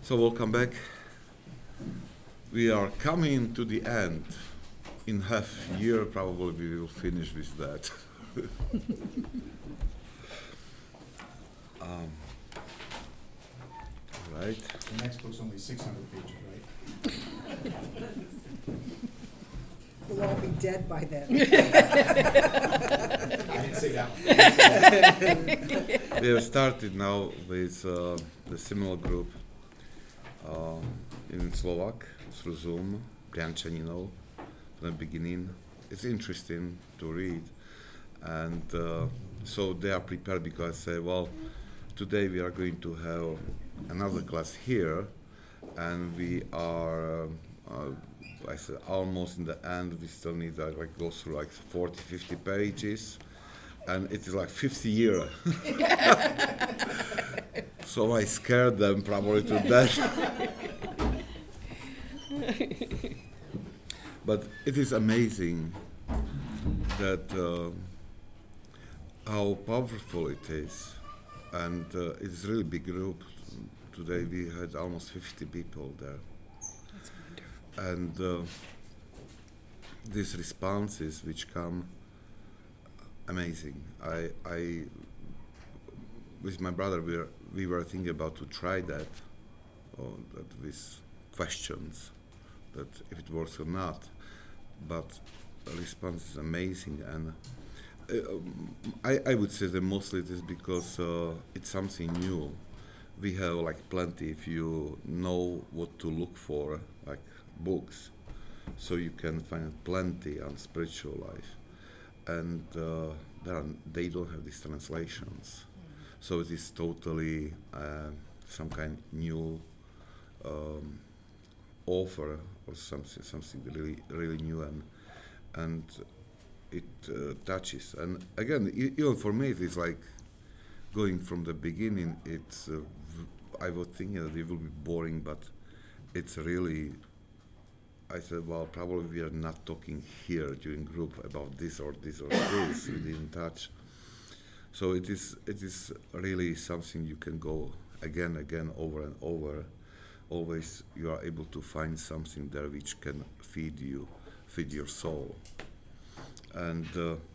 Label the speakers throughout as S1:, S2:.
S1: So welcome back. We are coming to the end. In half year, probably we will finish with that. Right.
S2: The next book's only 600 pages, right?
S3: We'll all be dead by then.
S2: I didn't say that one.
S1: We have started now with the similar group in Slovak through Zoom, Priančanino, from the beginning. It's interesting to read. And so they are prepared because I say, well, today we are going to have another class here, and we are, I said, almost in the end. We still need to go through 40, 50 pages, and it is 50 years. So I scared them probably to death. But it is amazing that how powerful it is, and it's a really big group. Today we had almost 50 people there.
S3: That's wonderful.
S1: And these responses which come, amazing. I with my brother we were thinking about to try that, or that with questions, that if it works or not. But the response is amazing, and I would say that mostly it is because it's something new. We have plenty, if you know what to look for, books, so you can find plenty on spiritual life, and they don't have these translations, so it is totally some kind new offer or something really new, and it touches. And again, even for me, it is going from the beginning. It's I was thinking that it will be boring, but it's really. I said, well, probably we are not talking here during group about this or this or this. We didn't touch. So it is really something you can go again, over and over. Always you are able to find something there which can feed your soul. And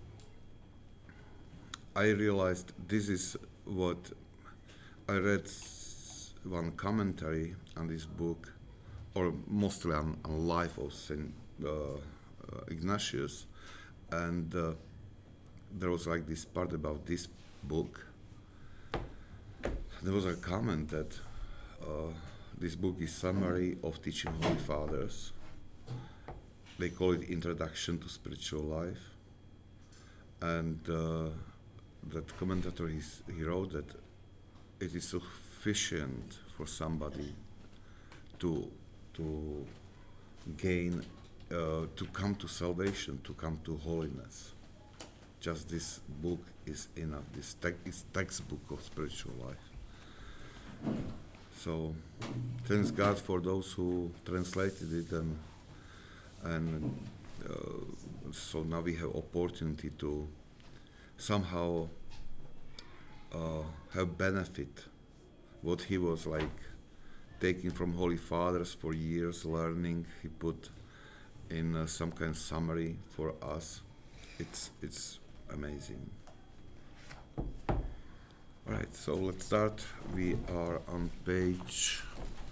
S1: I realized this is what I read one commentary on this book, or mostly on life of Saint Ignatius, and there was this part about this book. There was a comment that this book is summary of teaching Holy Fathers. They call it Introduction to Spiritual Life, and that commentator he wrote that it is sufficient for somebody to gain, to come to salvation, to come to holiness. Just this book is enough. This is textbook of spiritual life. So, thanks God for those who translated it, and so now we have opportunity to somehow have benefit what he was taking from Holy Fathers for years, learning. He put in some kind of summary for us. It's amazing. All right, so let's start. We are on page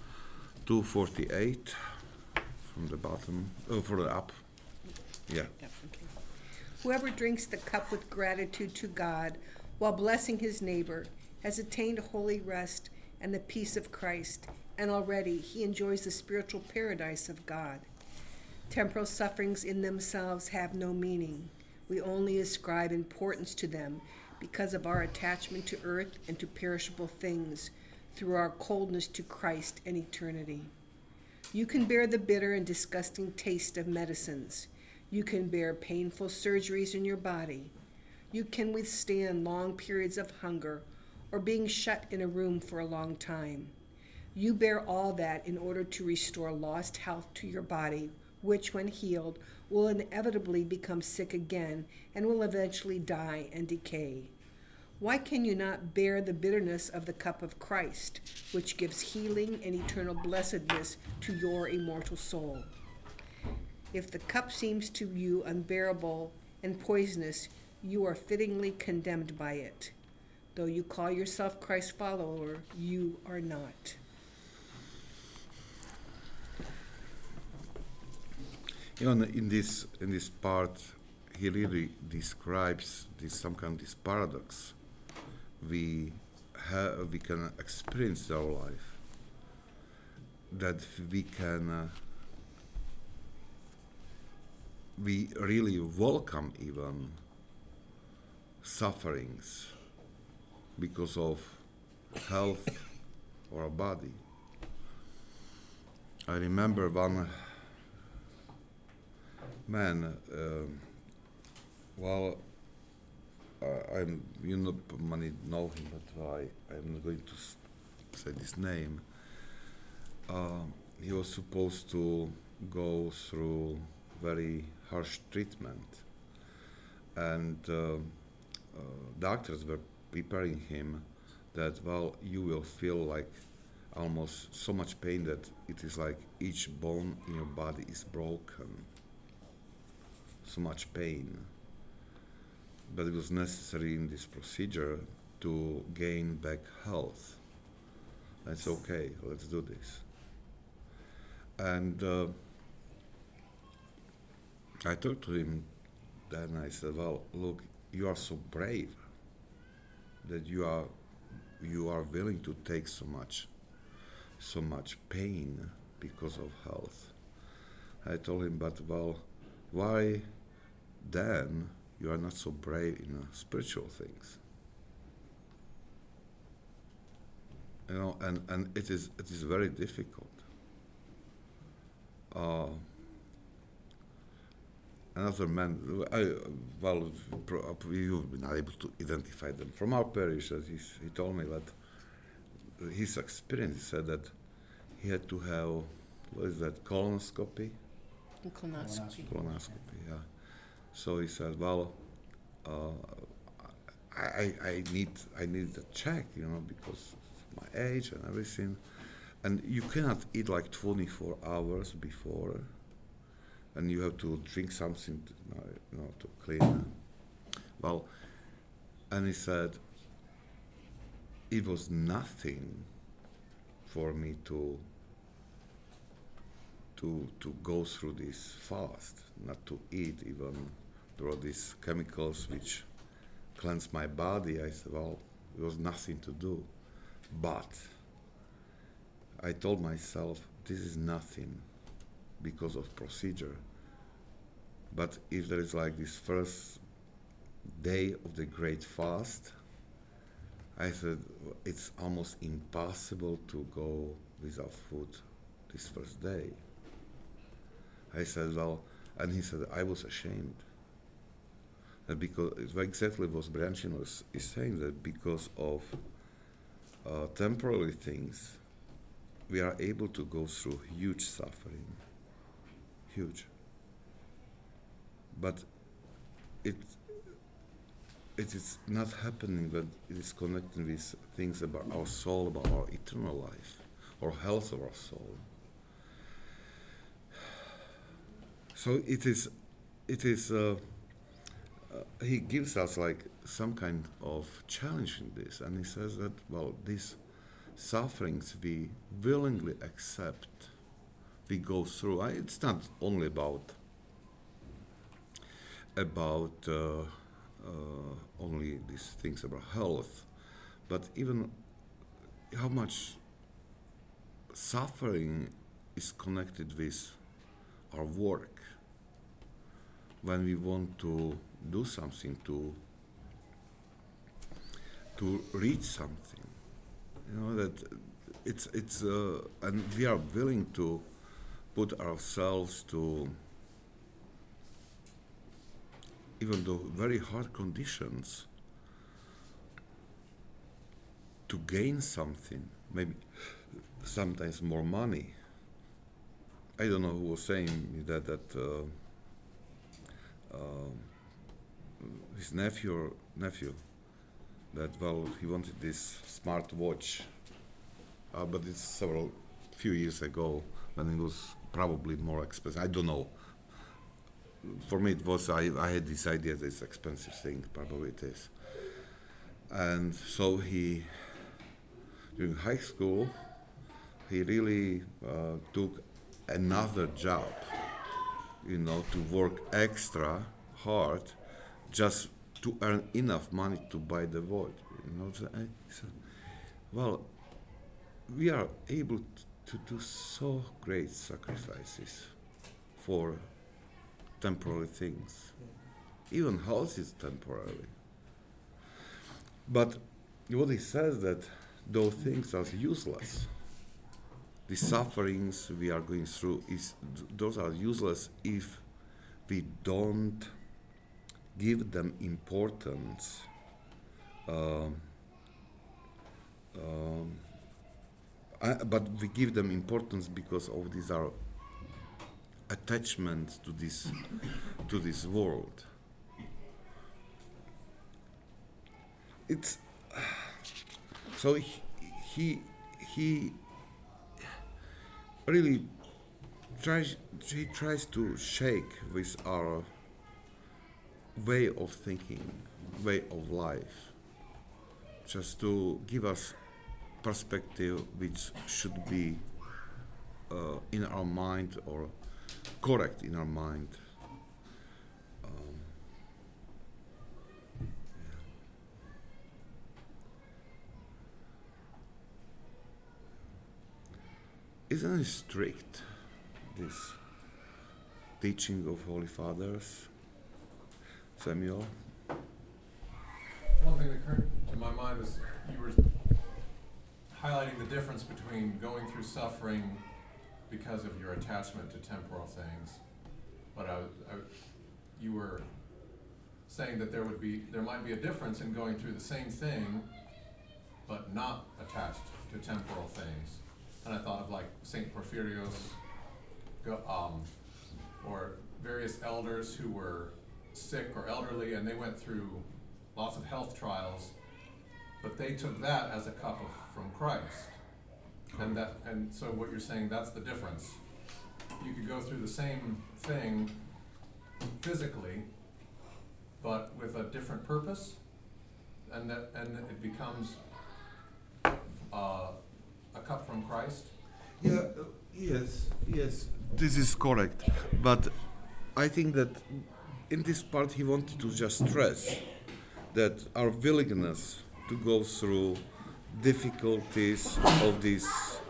S1: 248 from the bottom, further up. Yeah.
S3: Yep, okay. Whoever drinks the cup with gratitude to God while blessing his neighbor has attained holy rest and the peace of Christ, and already he enjoys the spiritual paradise of God. Temporal sufferings in themselves have no meaning. We only ascribe importance to them because of our attachment to earth and to perishable things, through our coldness to Christ and eternity. You can bear the bitter and disgusting taste of medicines. You can bear painful surgeries in your body. You can withstand long periods of hunger or being shut in a room for a long time. You bear all that in order to restore lost health to your body, which, when healed, will inevitably become sick again and will eventually die and decay. Why can you not bear the bitterness of the cup of Christ, which gives healing and eternal blessedness to your immortal soul? If the cup seems to you unbearable and poisonous, you are fittingly condemned by it. Though you call yourself Christ's follower, you are not.
S1: You know, in this part, he really describes some kind of this paradox we can experience in our life, that we really welcome even sufferings because of health or a body. I remember one man. You many know him, but I'm not going to say this name. He was supposed to go through very harsh treatment, and doctors were preparing him that, well, you will feel like almost so much pain that it is like each bone in your body is broken. So much pain. But it was necessary in this procedure to gain back health. It's okay, let's do this. And I talked to him then. I said, well, look, you are so brave that you are willing to take so much pain because of health. I told him, but well, why then you are not so brave in spiritual things? You know, and it is very difficult. Another man, you've been able to identify them from our parish. That he told me that his experience, he said that he had to have, what is that, colonoscopy? Colonoscopy, yeah. So he said, well, I need a check, you know, because of my age and everything. And you cannot eat like 24 hours before, and you have to drink something to clean. Well, and he said, it was nothing for me to go through this fast, not to eat even. There were these chemicals which cleanse my body. I said, well, it was nothing to do. But I told myself, this is nothing because of procedure. But if there is like this first day of the great fast, I said, it's almost impossible to go without food this first day. I said, well, and he said, I was ashamed. That because it's exactly what Briancino is saying, that because of temporary things, we are able to go through huge suffering. Huge. But it is not happening when it is connected with things about our soul, about our eternal life, or health of our soul. So it is. He gives us like some kind of challenge in this, and he says that, well, these sufferings we willingly accept, we go through. It's not only about only these things about health, but even how much suffering is connected with our work. When we want to do something, to reach something, you know, that it's and we are willing to put ourselves to even though very hard conditions to gain something, maybe sometimes more money. I don't know who was saying that his nephew that he wanted this smart watch, but it's few years ago when it was probably more expensive. I don't know. For me, it was I had this idea that it's expensive thing. Probably it is. And so during high school, he really took another job, to work extra hard just to earn enough money to buy the watch. So I said, well, we are able to do so great sacrifices for temporary things. Even health is temporary. But what he says that those things are useless. The sufferings we are going through those are useless if we don't give them importance. But we give them importance because of these are attachments to this world. It's so he really tries to shake with our way of thinking, way of life, just to give us perspective which should be in our mind or correct in our mind. Isn't it strict, this teaching of Holy Fathers, Samuel?
S4: One thing that occurred to my mind is you were highlighting the difference between going through suffering because of your attachment to temporal things, but you were saying that there might be a difference in going through the same thing, but not attached to temporal things. And I thought of like Saint Porphyrios, or various elders who were sick or elderly, and they went through lots of health trials, but they took that as a cup from Christ. And so what you're saying, that's the difference. You could go through the same thing physically, but with a different purpose, and it becomes a cup from Christ.
S1: Yeah. Yes. This is correct. But I think that in this part he wanted to just stress that our willingness to go through difficulties of this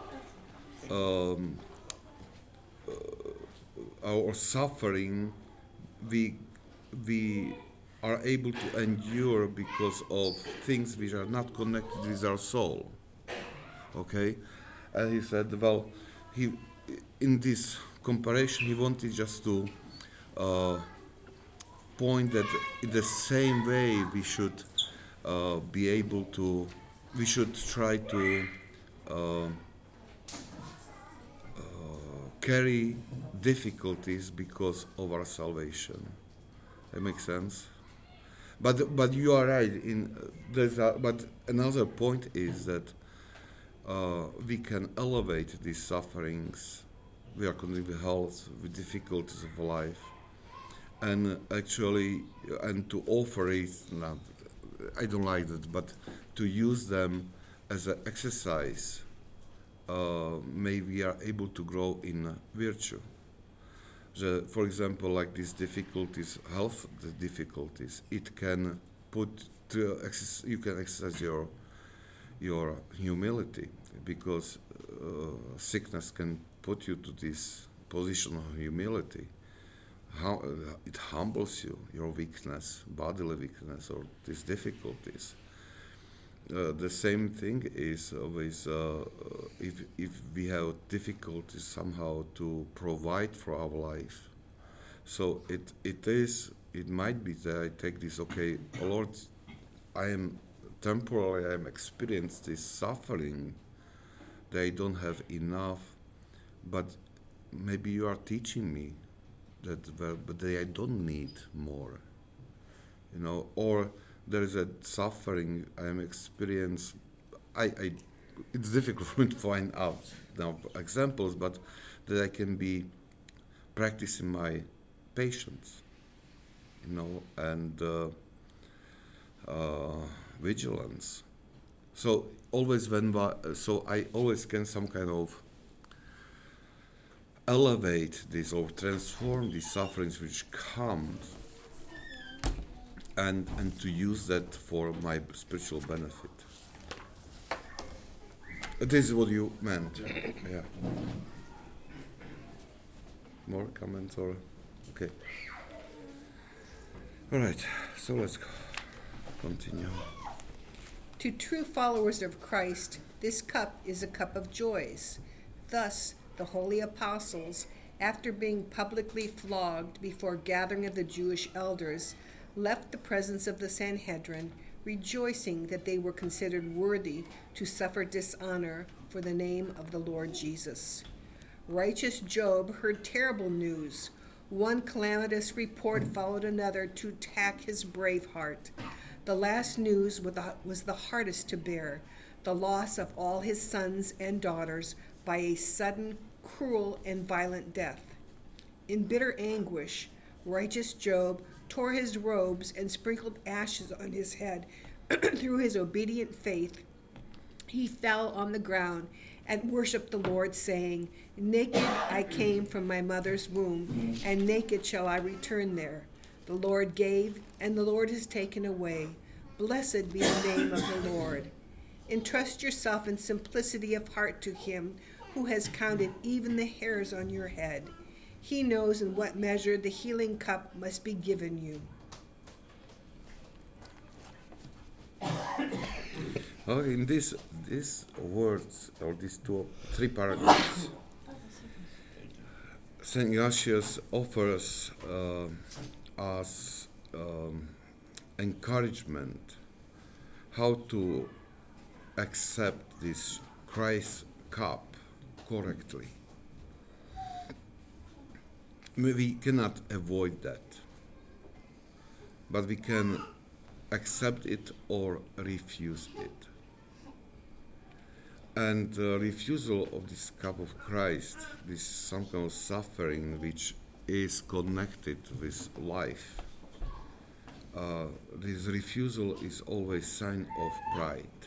S1: our suffering, we are able to endure because of things which are not connected with our soul. Okay, and he said, well, in this comparison he wanted just to point that in the same way we should be able to, we should try to carry difficulties because of our salvation. That makes sense. But you are right. But another point is that we can elevate these sufferings. We are connected with health, with difficulties of life, and actually, and to offer it. I don't like that, but to use them as an exercise, maybe we are able to grow in virtue. For example, like these difficulties, health difficulties, it can you can exercise your humility, because sickness can put you to this position of humility. How it humbles you, your weakness, bodily weakness, or these difficulties. The same thing is with if we have difficulties somehow to provide for our life. So it might be that I take this, okay, Lord, I am experienced this suffering, that I don't have enough, but maybe you are teaching me that I don't need more, or there is a suffering I am experience. I it's difficult for me to find out now examples, but that I can be practicing my patience, and vigilance. So always so I always can some kind of elevate this or transform these sufferings which comes, and to use that for my spiritual benefit. This is what you meant. Yeah. More comments or okay. All right. So let's continue.
S3: To true followers of Christ, this cup is a cup of joys. Thus, the holy apostles, after being publicly flogged before gathering of the Jewish elders, left the presence of the Sanhedrin, rejoicing that they were considered worthy to suffer dishonor for the name of the Lord Jesus. Righteous Job heard terrible news. One calamitous report followed another to attack his brave heart. The last news was the hardest to bear, the loss of all his sons and daughters by a sudden, cruel, and violent death. In bitter anguish, righteous Job tore his robes and sprinkled ashes on his head. Through his obedient faith, he fell on the ground and worshiped the Lord, saying, "Naked I came from my mother's womb, and naked shall I return there. The Lord gave, and the Lord has taken away. Blessed be the name of the Lord." Entrust yourself in simplicity of heart to him who has counted even the hairs on your head. He knows in what measure the healing cup must be given you.
S1: In these words, or these three paragraphs, St. Ignatius offers us encouragement how to accept this Christ cup correctly. We cannot avoid that, but we can accept it or refuse it. And the refusal of this cup of Christ, this some kind of suffering which is connected with life, this refusal is always sign of pride.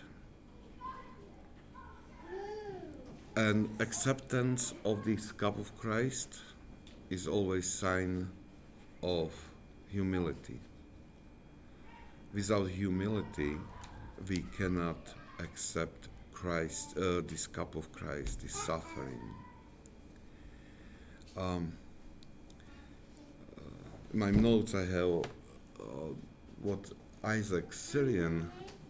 S1: And acceptance of this cup of Christ is always sign of humility. Without humility, we cannot accept Christ, this cup of Christ, this suffering. In my notes I have what Isaac Syrian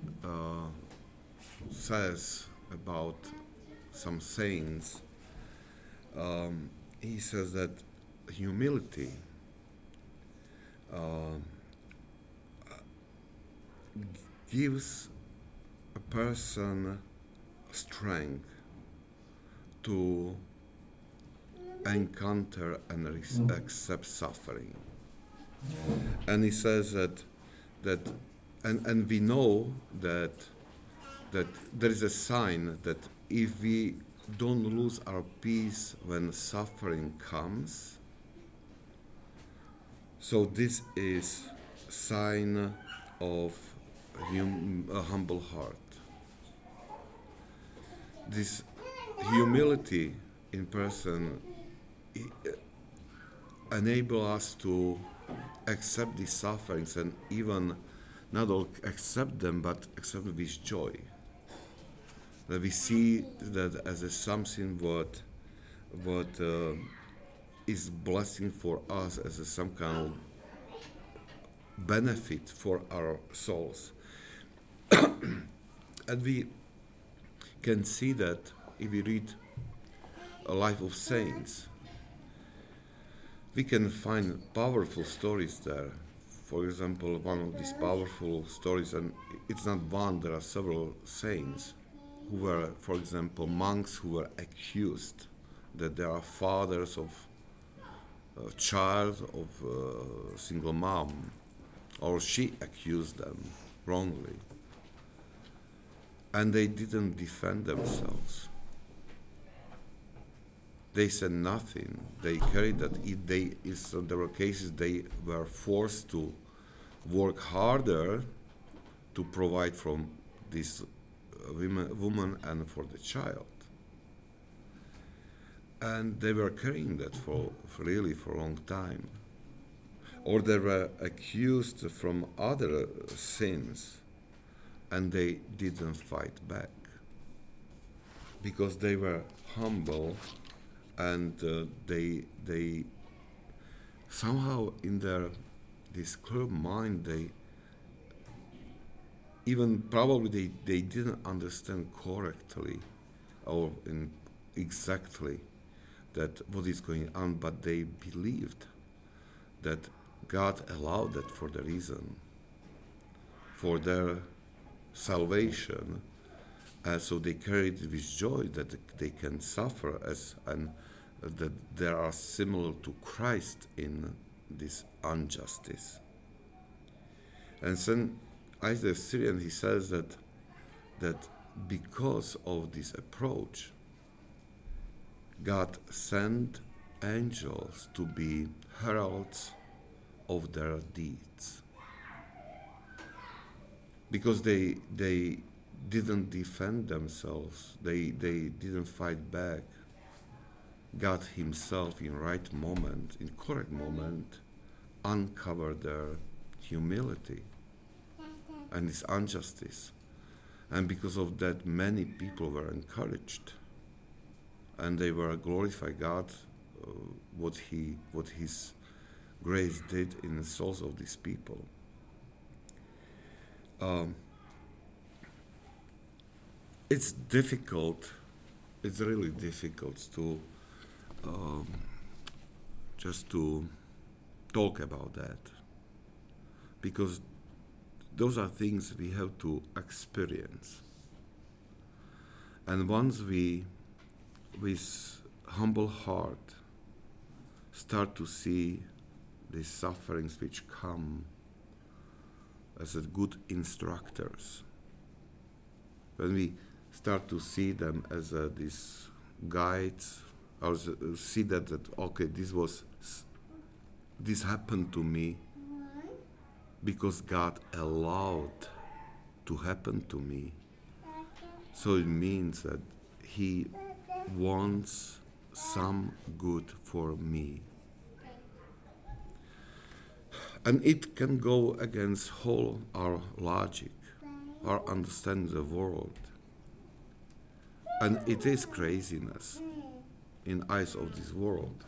S1: says about some saints. He says that humility gives a person strength to encounter and accept suffering. And he says that and we know that there is a sign that if we don't lose our peace when suffering comes, so this is sign of a humble heart. This humility in person enable us to accept these sufferings, and even not all accept them, but accept them with joy. That we see that as a something what is blessing for us, as a some kind of benefit for our souls. And we can see that if we read a life of saints, we can find powerful stories there. For example, one of these powerful stories, and it's not one, there are several saints who were, for example, monks who were accused that they are fathers of a child of a single mom, or she accused them wrongly. And they didn't defend themselves. They said nothing. They carried that. There were cases they were forced to work harder to provide from this woman and for the child. And they were carrying that for a long time. Or they were accused from other sins, and they didn't fight back because they were humble, and they somehow in this clear mind they didn't understand correctly or exactly that what is going on, but they believed that God allowed that for the reason, for their salvation, so they carried with joy that they can suffer and that they are similar to Christ in this injustice. And then Isaiah Syrian, he says that because of this approach, God sent angels to be heralds of their deeds. Because they didn't defend themselves, they didn't fight back. God himself in right moment, in correct moment, uncovered their humility and this injustice. And because of that, many people were encouraged. And they were glorify God, what His grace did in the souls of these people. It's difficult. It's really difficult to just to talk about that, because those are things we have to experience. And once we, with humble heart, start to see these sufferings which come as a good instructors, when we start to see them as these guides, or see that okay, this happened to me because God allowed to happen to me. So it means that He wants some good for me. And it can go against whole our logic, our understanding of the world. And it is craziness in eyes of this world.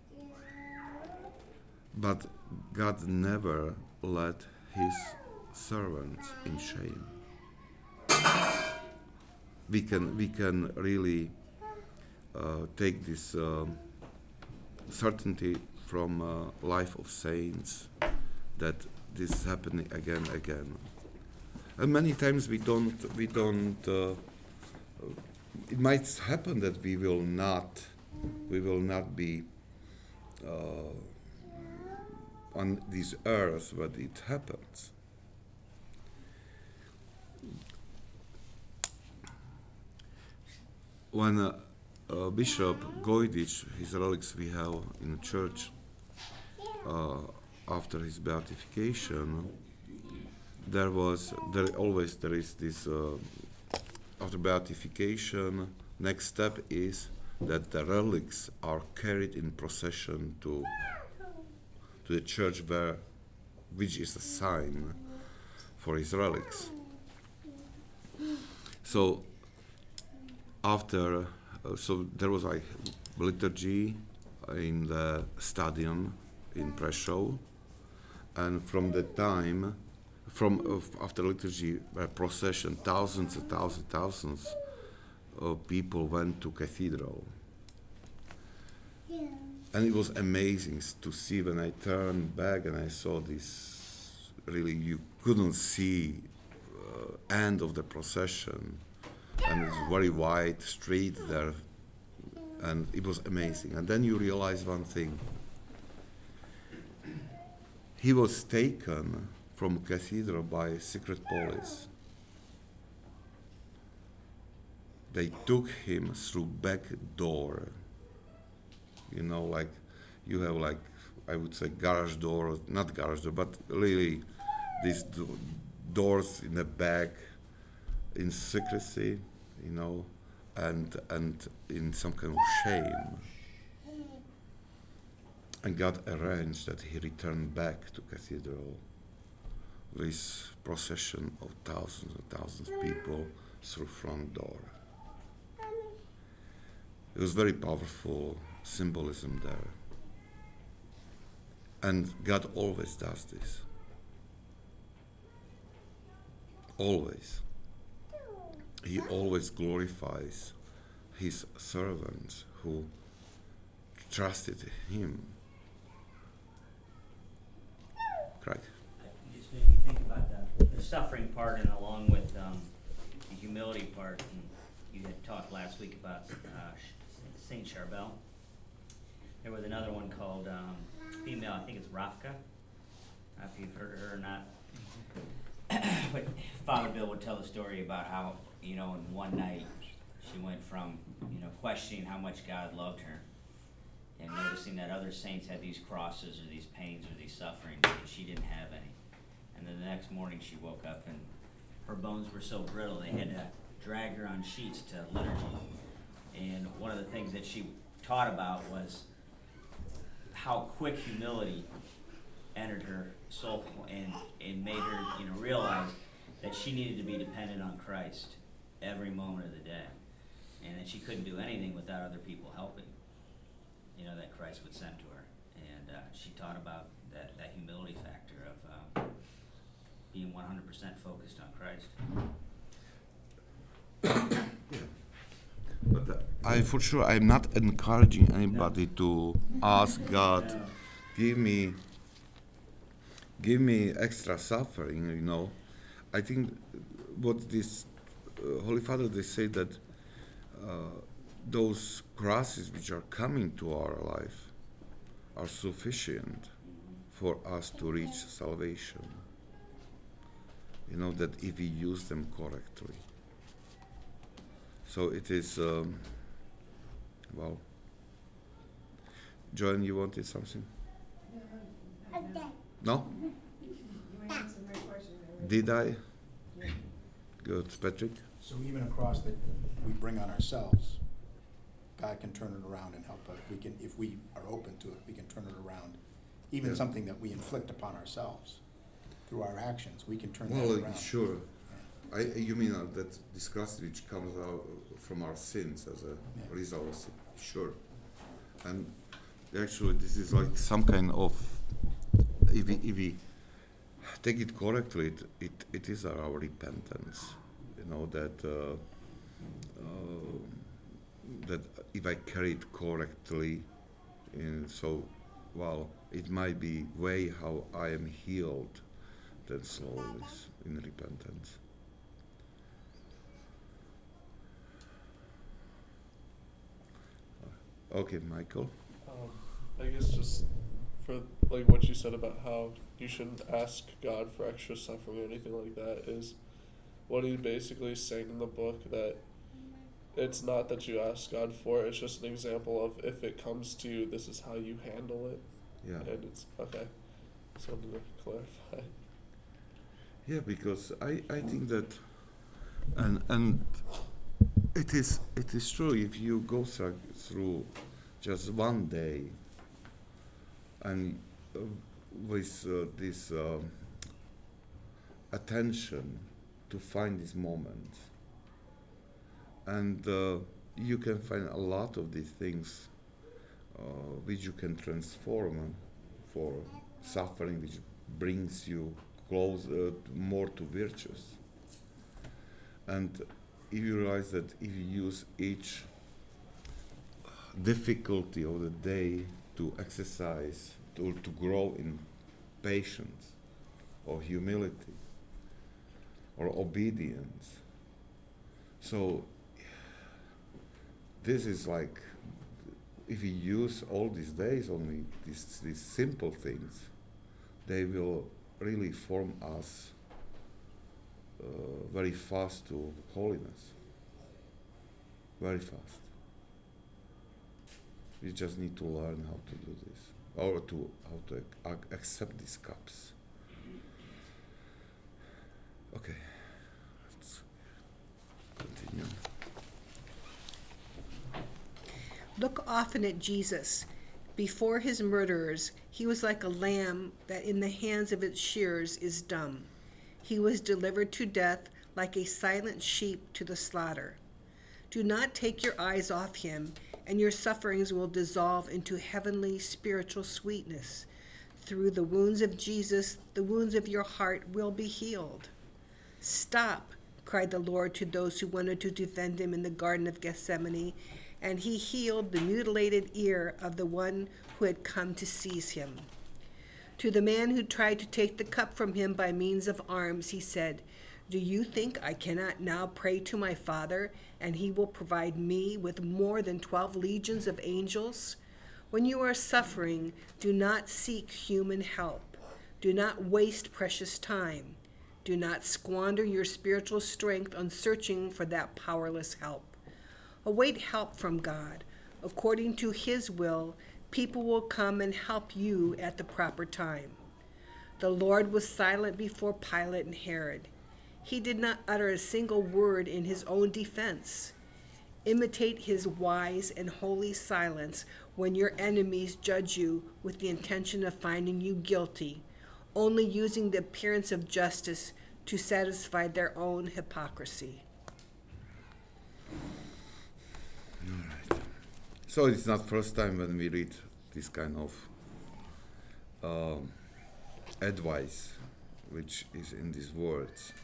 S1: But God never let His servants in shame. We can really take this certainty from life of saints that this is happening again and again. And many times we don't. It might happen that we will not be on this earth when it happens. When Bishop Gojdic, his relics we have in the church, after his beatification, there is this after beatification, next step is that the relics are carried in procession to the church which is a sign for his relics. So there was like liturgy in the stadium in Prešov, and from that time, after liturgy procession, thousands of people went to cathedral. Yeah. And it was amazing to see when I turned back and I saw this, really you couldn't see end of the procession, and it's very wide street there, and it was amazing. And then you realize one thing: he was taken from cathedral by secret police. They took him through back door. You know, like you have like, I would say garage door, not garage door, but really these doors in the back in secrecy, you know, and in some kind of shame. And God arranged that he returned back to cathedral with procession of thousands and thousands of people through front door. It was very powerful symbolism there. And God always does this. Always. He always glorifies his servants who trusted him. Craig.
S5: You just made me think about the suffering part, and along with the humility part. And you had talked last week about Saint Charbel. There was another one called female. I think it's Rafka. I don't know if you've heard of her or not. But Father Bill would tell the story about how, in one night she went from, questioning how much God loved her and noticing that other saints had these crosses or these pains or these sufferings and she didn't have any. And then the next morning she woke up and her bones were so brittle they had to drag her on sheets to liturgy. And one of the things that she taught about was how quick humility entered her soul and made her, realize that she needed to be dependent on Christ every moment of the day, and that she couldn't do anything without other people helping, that Christ would send to her. And she taught about that humility factor of being 100% focused on Christ.
S1: But for sure, I'm not encouraging anybody to ask God, give me extra suffering, I think what this Holy Father, they say that those crosses which are coming to our life are sufficient for us to reach salvation. That if we use them correctly. So it is, Joanne, you wanted something? No? Did I?
S2: Yeah.
S1: Good. Patrick?
S2: So even a cross that we bring on ourselves, God can turn it around and help us. We can, if we are open to it, we can turn it around. Even something that we inflict upon ourselves through our actions, we can turn that around.
S1: Well, sure. You mean that disgust which comes out from our sins as a result of sin? Sure. And actually, this is like some kind of, if we take it correctly, it is our repentance. That if I carry it correctly, it might be way how I am healed, then slowly in repentance. Okay, Michael.
S6: I guess just for like what you said about how you shouldn't ask God for extra suffering or anything like that, is what he basically saying in the book, that it's not that you ask God for it, it's just an example of if it comes to you, this is how you handle it.
S1: Yeah.
S6: And it's okay. Just wanted to clarify.
S1: Yeah, because I think that and it is true, if you go through just one day and with this attention to find this moment, and you can find a lot of these things which you can transform for suffering, which brings you closer, more to virtues. And if you realize that if you use each difficulty of the day to exercise, to grow in patience or humility or obedience, so this is like, if you use all these days only these simple things, they will really form us very fast to holiness. Very fast. We just need to learn how to do this, or to how to accept these cups. Okay, let's continue.
S3: Look often at Jesus. Before his murderers, he was like a lamb that in the hands of its shearers is dumb. He was delivered to death like a silent sheep to the slaughter. Do not take your eyes off him, and your sufferings will dissolve into heavenly spiritual sweetness. Through the wounds of Jesus, the wounds of your heart will be healed. Stop, cried the Lord to those who wanted to defend him in the Garden of Gethsemane, and he healed the mutilated ear of the one who had come to seize him. To the man who tried to take the cup from him by means of arms, he said, do you think I cannot now pray to my Father, and he will provide me with more than 12 legions of angels? When you are suffering, do not seek human help. Do not waste precious time. Do not squander your spiritual strength on searching for that powerless help. Await help from God. According to his will, people will come and help you at the proper time. The Lord was silent before Pilate and Herod. He did not utter a single word in his own defense. Imitate his wise and holy silence when your enemies judge you with the intention of finding you guilty, only using the appearance of justice to satisfy their own hypocrisy.
S1: All right. So it's not first time when we read this kind of advice, which is in these words.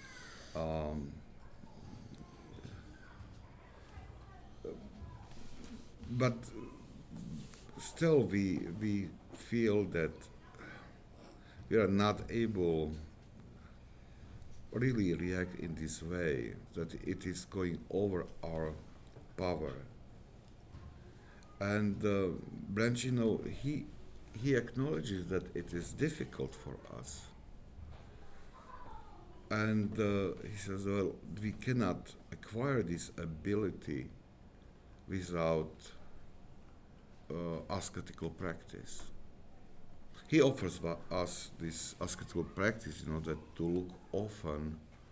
S1: But still we feel that we are not able really react in this way, that it is going over our power. And Branchino, he acknowledges that it is difficult for us. And he says, well, we cannot acquire this ability without ascetical practice. He offers us this ascetical practice, that to look often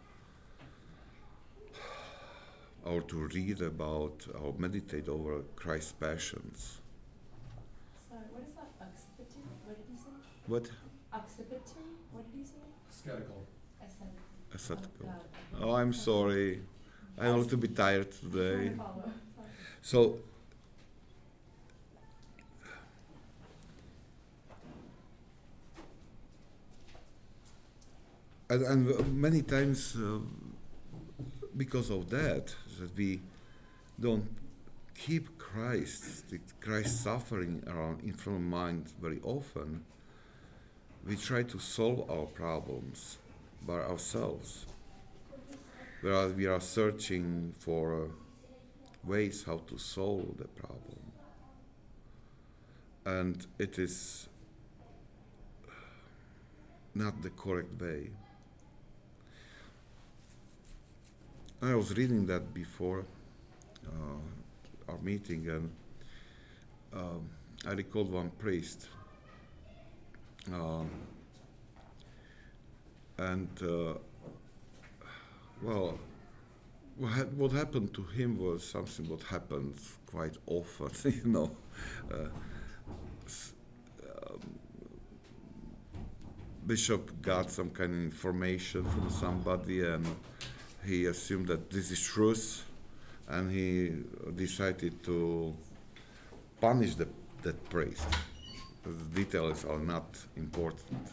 S1: or to read about or meditate over Christ's passions.
S7: Sorry, what is that? Occipity? What did you say?
S1: What?
S7: Occipity? What did you say?
S4: Ascetical.
S1: Ascetical.
S7: God.
S1: Oh, I'm sorry. I'm a little bit tired today.
S7: Trying to follow. Sorry.
S1: So, and many times because of that we don't keep Christ's suffering around in front of mind very often. We try to solve our problems by ourselves, whereas we are searching for ways how to solve the problem. And it is not the correct way. I was reading that before our meeting, and I recalled one priest, well, what happened to him was something what happens quite often, Bishop got some kind of information from somebody, and he assumed that this is truth, and he decided to punish that priest. The details are not important.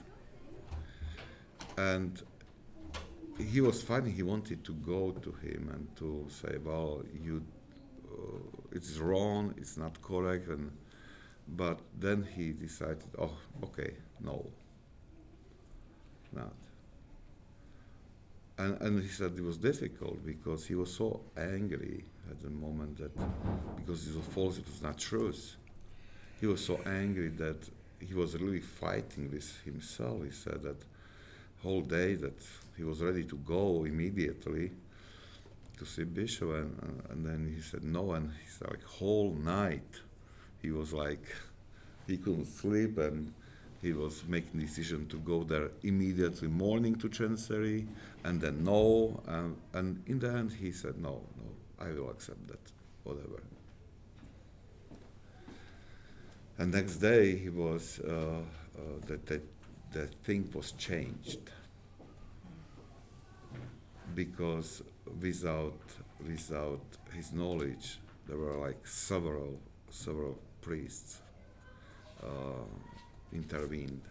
S1: And he was finding he wanted to go to him and to say, well, it's wrong, it's not correct, but then he decided, oh, okay, no, not. And he said it was difficult because he was so angry at the moment that, because it was false, it was not truth. He was so angry that he was really fighting with himself. He said that whole day that he was ready to go immediately to see Bishop, and then he said no, and he said like whole night he was like he couldn't sleep, and he was making decision to go there immediately morning to Chancery, and then no, and in the end he said no, I will accept that, whatever. And next day he was the thing was changed, because without his knowledge there were like several priests intervened,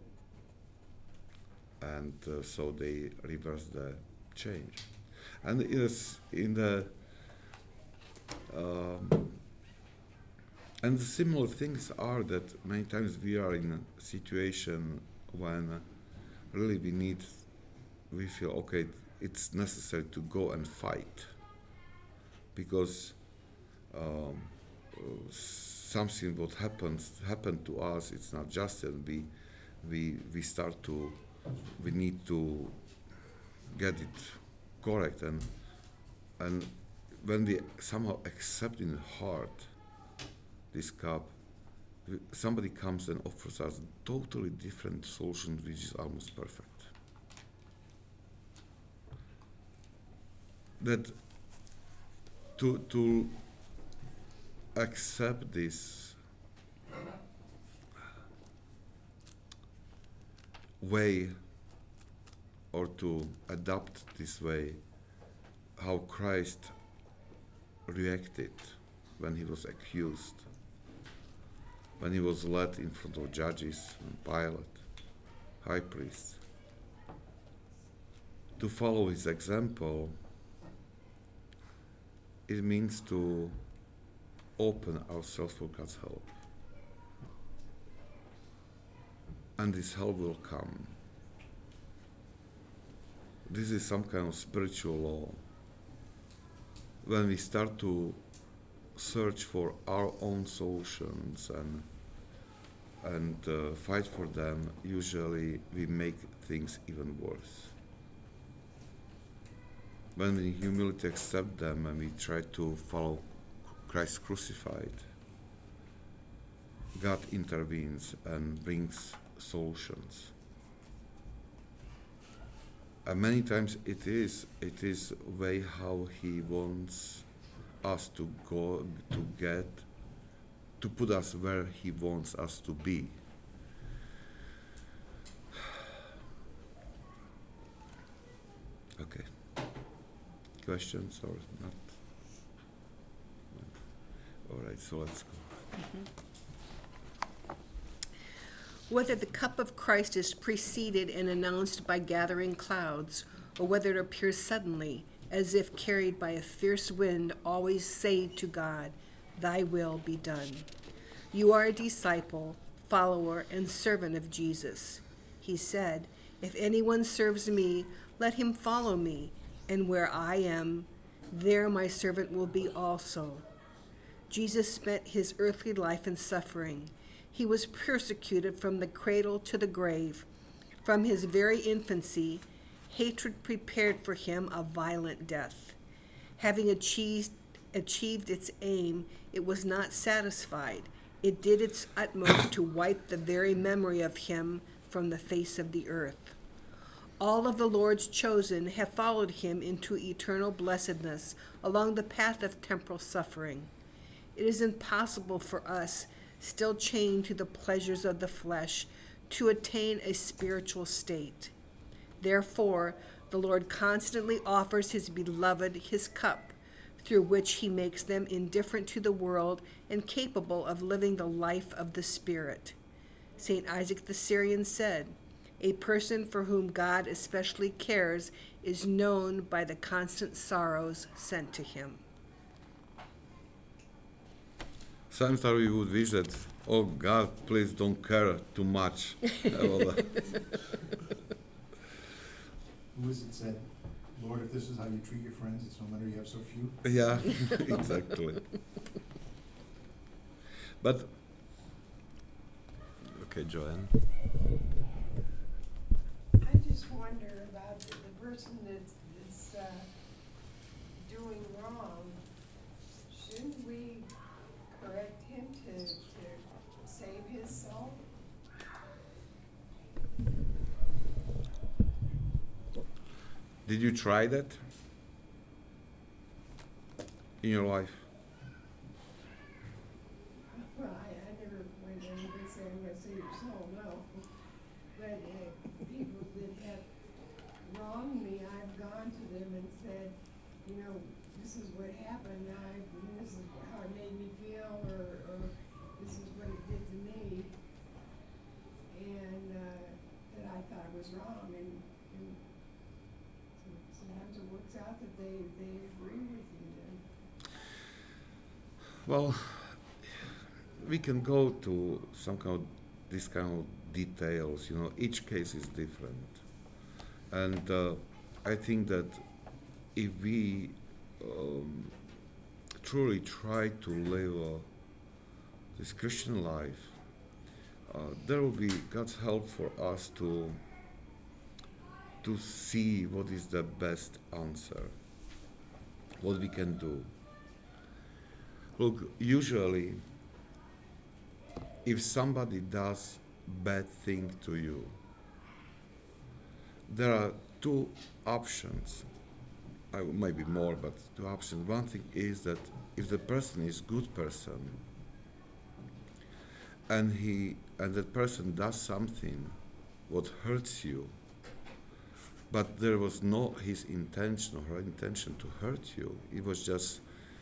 S1: and so they reversed the change. And yes, in the and similar things are that many times we are in a situation when really we feel okay, it's necessary to go and fight, because something what happened to us, it's not just, and we start to, we need to get it correct, and when we somehow accept in the heart this cup, somebody comes and offers us a totally different solution which is almost perfect. That to accept this way, or to adopt this way, how Christ reacted when he was accused, when he was led in front of judges and Pilate, high priests. To follow his example, it means to open ourselves for God's help. And this help will come. This is some kind of spiritual law. When we start to search for our own solutions and fight for them, usually we make things even worse. When we in humility accept them and we try to follow Christ crucified, God intervenes and brings solutions. And many times it is a way how he wants us to go, to put us where he wants us to be. Okay. Questions or not? All right, so let's go.
S3: Whether the cup of Christ is preceded and announced by gathering clouds, or whether it appears suddenly, as if carried by a fierce wind, always say to God, "Thy will be done." You are a disciple, follower, and servant of Jesus. He said, "If anyone serves me, let him follow me, and where I am, there my servant will be also." Jesus spent his earthly life in suffering. He was persecuted from the cradle to the grave. From his very infancy, hatred prepared for him a violent death. Having achieved its aim, it was not satisfied. It did its utmost to wipe the very memory of him from the face of the earth. All of the Lord's chosen have followed him into eternal blessedness along the path of temporal suffering. It is impossible for us, still chained to the pleasures of the flesh, to attain a spiritual state. Therefore, the Lord constantly offers his beloved his cup, through which he makes them indifferent to the world and capable of living the life of the Spirit. St. Isaac the Syrian said, "A person for whom God especially cares is known by the constant sorrows sent to him."
S1: Sometimes we would wish that, oh God, please don't care too much about that.
S2: Who is it said, "Lord, if this is how you treat your friends, it's no wonder you have so few"?
S1: Yeah, exactly. But, okay, Joanne.
S7: I just
S8: just wonder about the person that's doing wrong. Shouldn't we correct him to save his soul?
S1: Did you try that in your life?
S8: Well, I never went to anybody saying I'm gonna save your soul, no. But people that have wronged me, I've gone to them and said, you know, this is what happened, this is how it made me feel, or this is what it did to me. And that I thought was wrong, and sometimes it works out that they agree with you then.
S1: Well, we can go to some kind of this kind of details. You know, each case is different, and I think that if we truly try to live this Christian life, there will be God's help for us to see what is the best answer, what we can do. Look, usually, if somebody does bad thing to you, there are two options, maybe more, but two options. One thing is that if the person is good person, and that person does something what hurts you, but there was no his intention or her intention to hurt you, it was just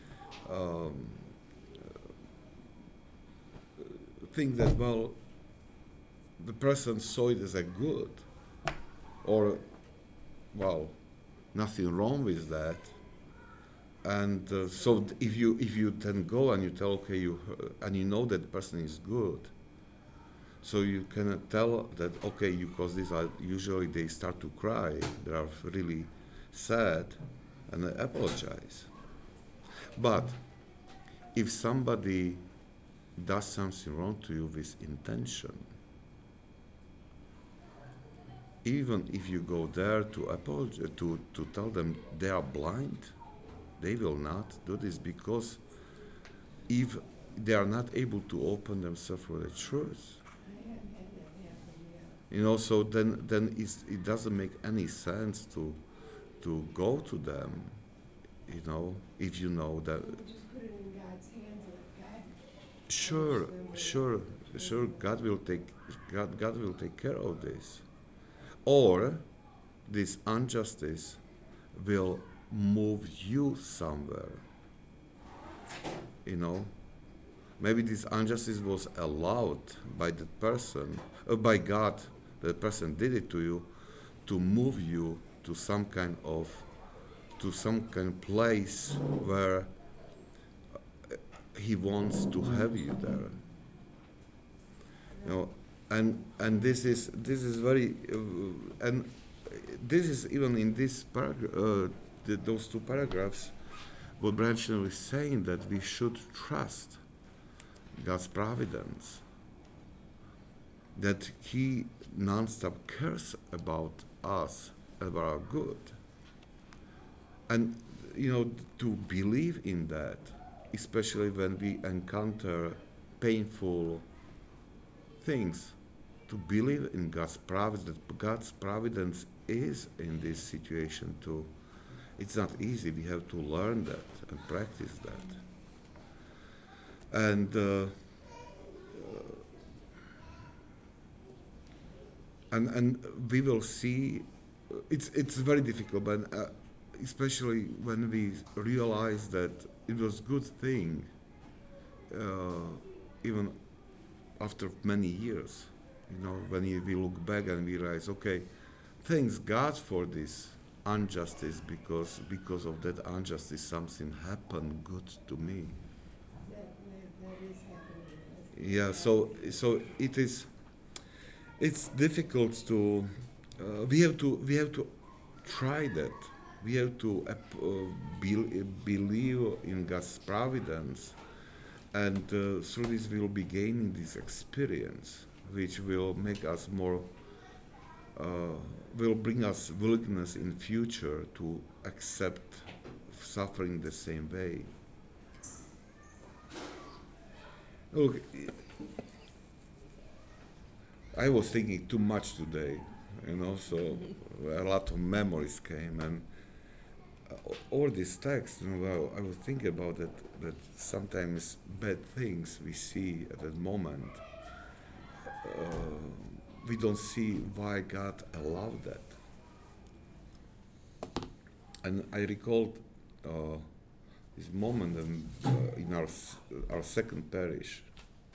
S1: think that, well, the person saw it as a good, or, well, nothing wrong with that, and so if you then go and you tell, okay, and you know that the person is good, so you can tell that, okay, because these are usually they start to cry, they are really sad, and they apologize. But if somebody does something wrong to you with intention, even if you go there to apologize, to tell them they are blind, they will not do this, because if they are not able to open themselves for the truth, you know, so then it doesn't make any sense to go to them, you know, if you know that.
S8: Just put it in God's hands and let God.
S1: Sure. God will take care of this, or this injustice will move you somewhere. You know, maybe this injustice was allowed by the person, by God. The person did it to you, to move you to some kind of place where He wants to have you there. You know, and this is very and this is even in this those two paragraphs, what Branchner is saying, that we should trust God's providence, that He non-stop cares about us, about our good, and you know, to believe in that, especially when we encounter painful things, to believe in God's providence, that God's providence is in this situation too. It's not easy. We have to learn that and practice that. And we will see. It's very difficult, but especially when we realize that it was a good thing, even after many years. You know, when we look back and we realize, okay, thanks God for this injustice, because of that injustice something happened good to me.
S8: That is happening.
S1: Yeah, so it is. It's difficult to. We have to try that. We have to believe in God's providence, and through this we will be gaining this experience, which will make us more will bring us willingness in future to accept suffering the same way. Look, I was thinking too much today, so a lot of memories came, and all these texts, well, I was thinking about that sometimes bad things we see at that moment, we don't see why God allowed that. And I recalled this moment in our second parish.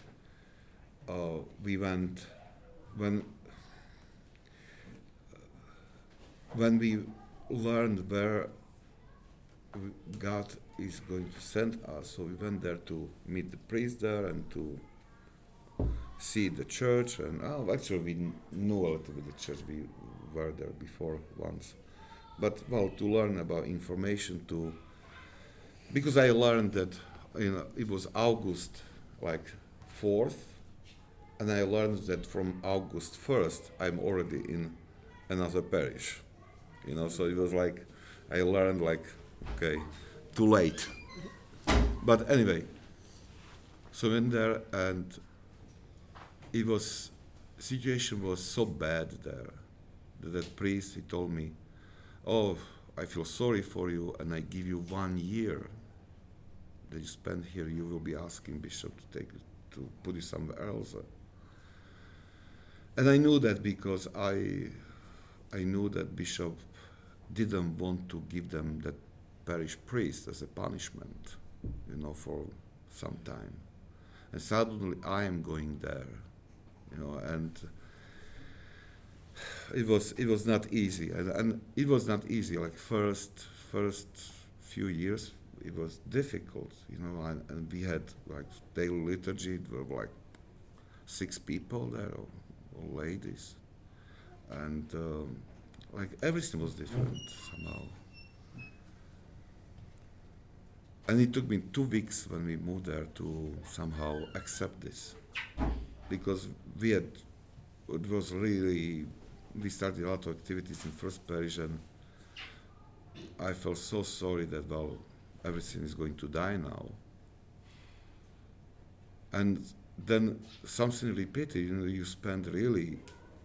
S1: We went when we learned where God is going to send us, so we went there to meet the priest there and to see the church. And actually we knew a little bit the church. We were there before once, but to learn about information because I learned that it was August 4th, and I learned that from August 1st I'm already in another parish, so it was I learned okay, too late. But anyway, so in there, and situation was so bad there that priest, he told me, "Oh, I feel sorry for you, and I give you 1 year that you spend here. You will be asking bishop to put you somewhere else." And I knew that because I knew that bishop didn't want to give them that parish priest as a punishment, for some time. And suddenly I am going there, and it was not easy, and it was not easy. First few years it was difficult, and we had daily liturgy. There were 6 people there, all ladies, and everything was different somehow. And it took me 2 weeks when we moved there to somehow accept this, because we started a lot of activities in first parish, and I felt so sorry that everything is going to die now. And then something repeated, you spend really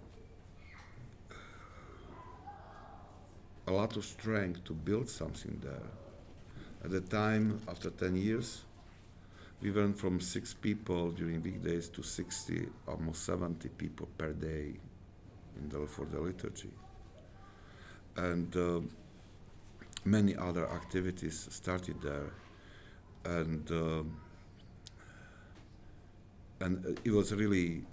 S1: a lot of strength to build something there. At the time, after 10 years, we went from 6 people during weekdays to 60, almost 70 people per day for the liturgy. And many other activities started there. And it was really,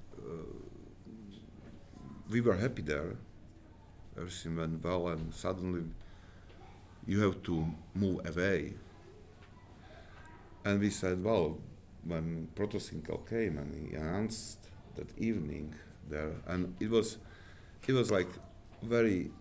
S1: we were happy there. Everything went well, and suddenly you have to move away. And we said, when Protosynkal came and he announced that evening there, and it was very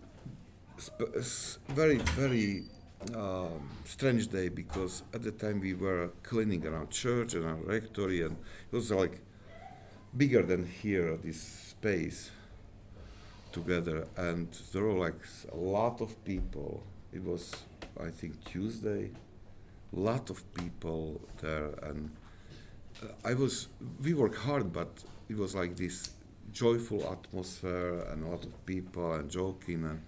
S1: strange day, because at the time we were cleaning around church and our rectory, and it was bigger than here, this space together, and there were a lot of people. It was, I think, Tuesday, a lot of people there, and we worked hard, but it was this joyful atmosphere and a lot of people and joking, and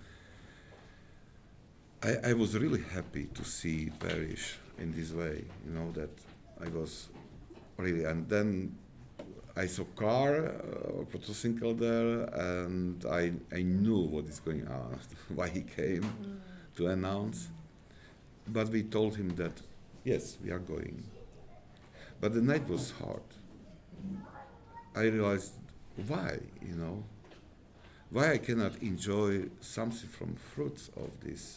S1: I was really happy to see parish in this way, that I was really, and then I saw Protosynkal there, and I knew what is going on, why he came to announce. But we told him that, yes, we are going. But the night was hard. I realized why, why I cannot enjoy something from fruits of this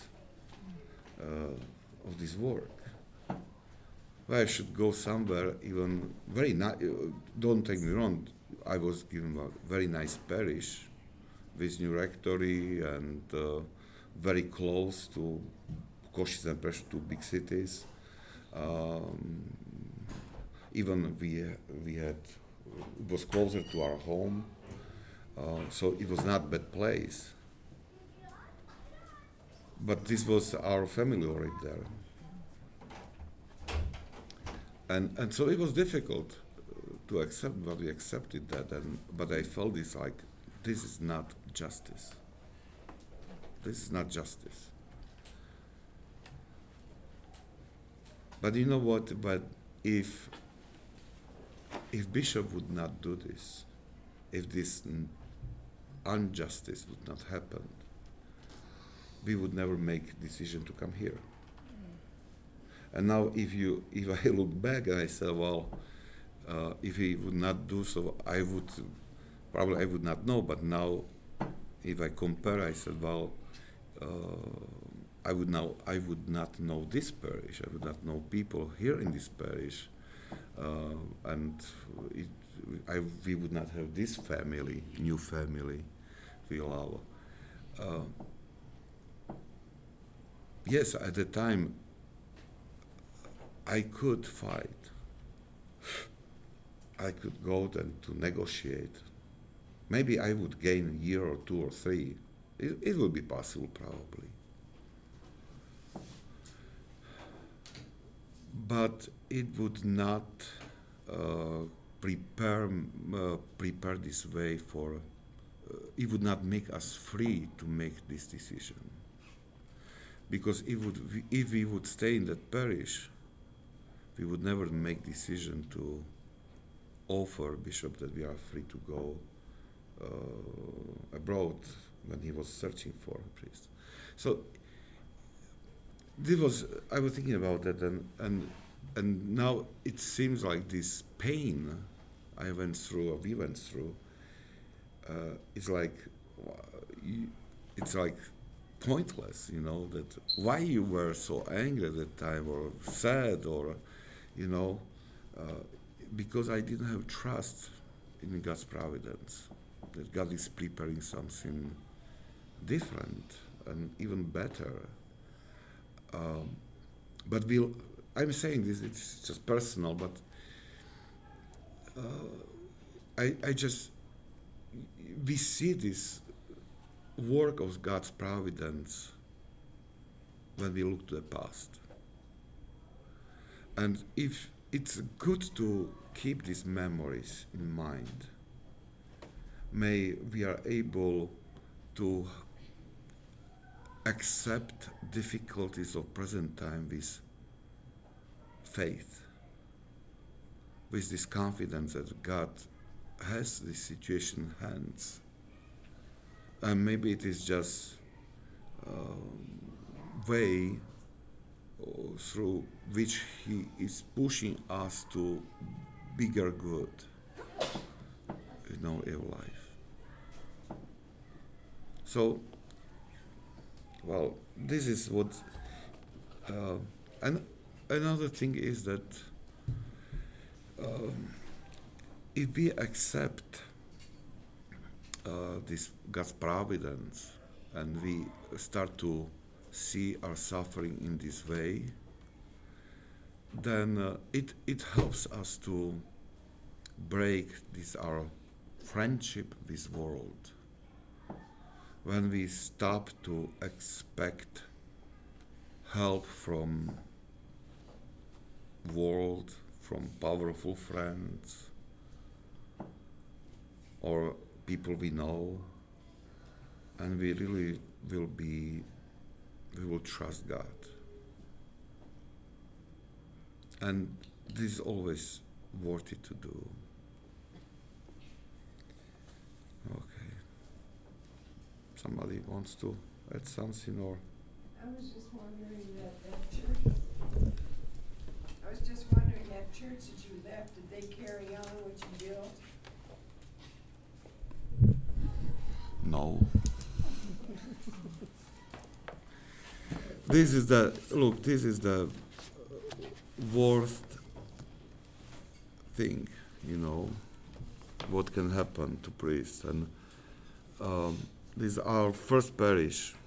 S1: work. Why I should go somewhere even very nice. Don't take me wrong, I was given a very nice parish with new rectory and very close to Košice and Prešov, two big cities. Even we had, it was closer to our home, so it was not a bad place. but this was our family already there. And so it was difficult to accept, but we accepted that. But I felt it's like, this is not justice. This is not justice. But you know what? But if Bishop would not do this, if this injustice would not happen, we would never make decision to come here. And now, if I look back and I say, well, if he would not do so, I would not know. But now, if I compare, I said, well, I would not know this parish. I would not know people here in this parish, and we would not have this family, new family, we allow. Yes, at the time, I could fight. I could go then to negotiate. Maybe I would gain a year or 2 or 3. It would be possible, probably. But it would not prepare this way for. It would not make us free to make this decision. Because if we would stay in that parish, we would never make decision to offer Bishop that we are free to go abroad when he was searching for a priest. So I was thinking about that, and now it seems like this pain we went through, it's like pointless, that why you were so angry at that time or sad or, because I didn't have trust in God's providence, that God is preparing something different and even better. But I'm saying this, it's just personal, but we see this work of God's providence when we look to the past. And if it's good to keep these memories in mind, may we are able to accept difficulties of present time with faith, with this confidence that God has this situation in hands. And maybe it is just a way through which He is pushing us to bigger good in our life. So, well, this is what. And another thing is that if we accept this God's providence and we start to see our suffering in this way, then it helps us to break this our friendship with world. When we stop to expect help from world, from powerful friends, or people we know, and we really we will trust God. And this is always worth it to do. Okay. Somebody wants to add something, or?
S8: I was just wondering that church, that you left, did they carry on what you built?
S1: No. This is the worst thing, what can happen to priests. And this is our first parish.